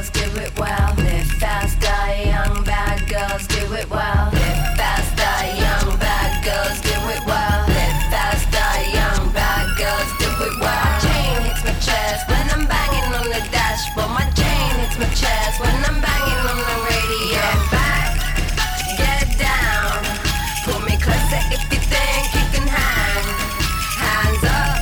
girls do it well. Live fast, die young, bad girls do it well. Live fast, die young, bad girls do it well. Live fast, die young, bad girls do it well. My chain hits my chest when I'm banging on the dashboard. My chain hits my chest when I'm banging on the radio. Get back, get down, pull me closer if you think you can hang. Hands up,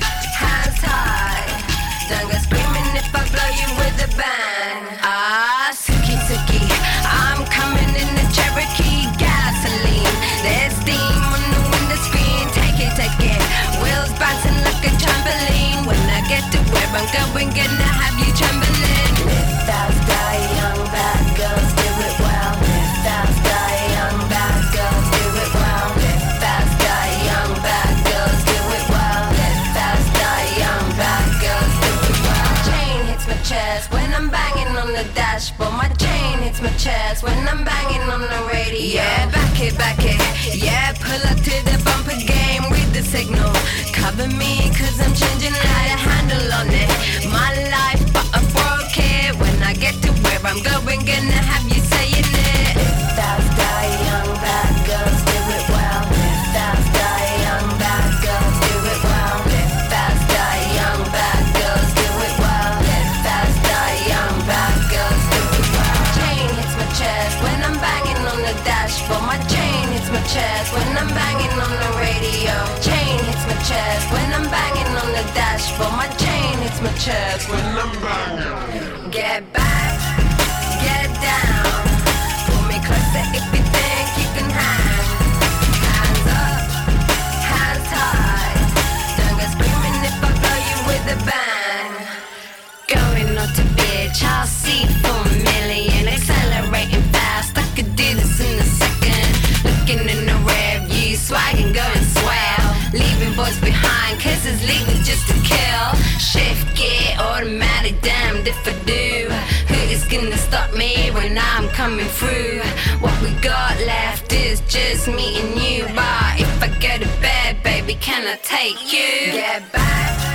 hands high, don't go screaming if I blow you with a bang. Ah, Suki Suki, I'm coming in the Cherokee gasoline. There's steam on the window screen, take it, wheels bouncing like a trampoline. When I get to where I'm going, gonna have you trembling. Live fast, die young, bad girls do it well. Live fast, die young, bad girls do it well. Live fast, die young, bad girls do it well. Live fast, die young, bad girls do it well. My chain hits my chest when I'm banging on the dashboard. My chain hits my chest when I'm banging on the radio. Yeah, back it, yeah, pull up to the bumper game, read the signal. Cover me cause I'm changing how to handle on it. My life, but I broke it. When I get to where I'm going, gonna have you saying it. Live fast, die young, bad girls do it well. Live fast, die young, bad girls do it well. Live fast, die young, bad girls do it well. Live fast, die young, bad girls do it well. Chain hits my chest when I'm banging on the dashboard. My chain hits my chest when I'm banging on the radio. Chain hits my chest when I'm banging on the dashboard. My chain hits my chest when I'm banging. Get back, get down, pull me closer if you think you can hang. Hands up, hands high, don't go screaming if I blow you with a bang. Going on to bitch, I'll see for a million. Accelerating fast, I could do this in a second. Looking in the rear view, swagging, going swell. Leaving boys behind, cause it's legal just to kill. Shift gear, automatic, damned if I do. Who is gonna stop me when I'm coming through? What we got left is just me and you. But if I go to bed, baby, can I take you? Get back,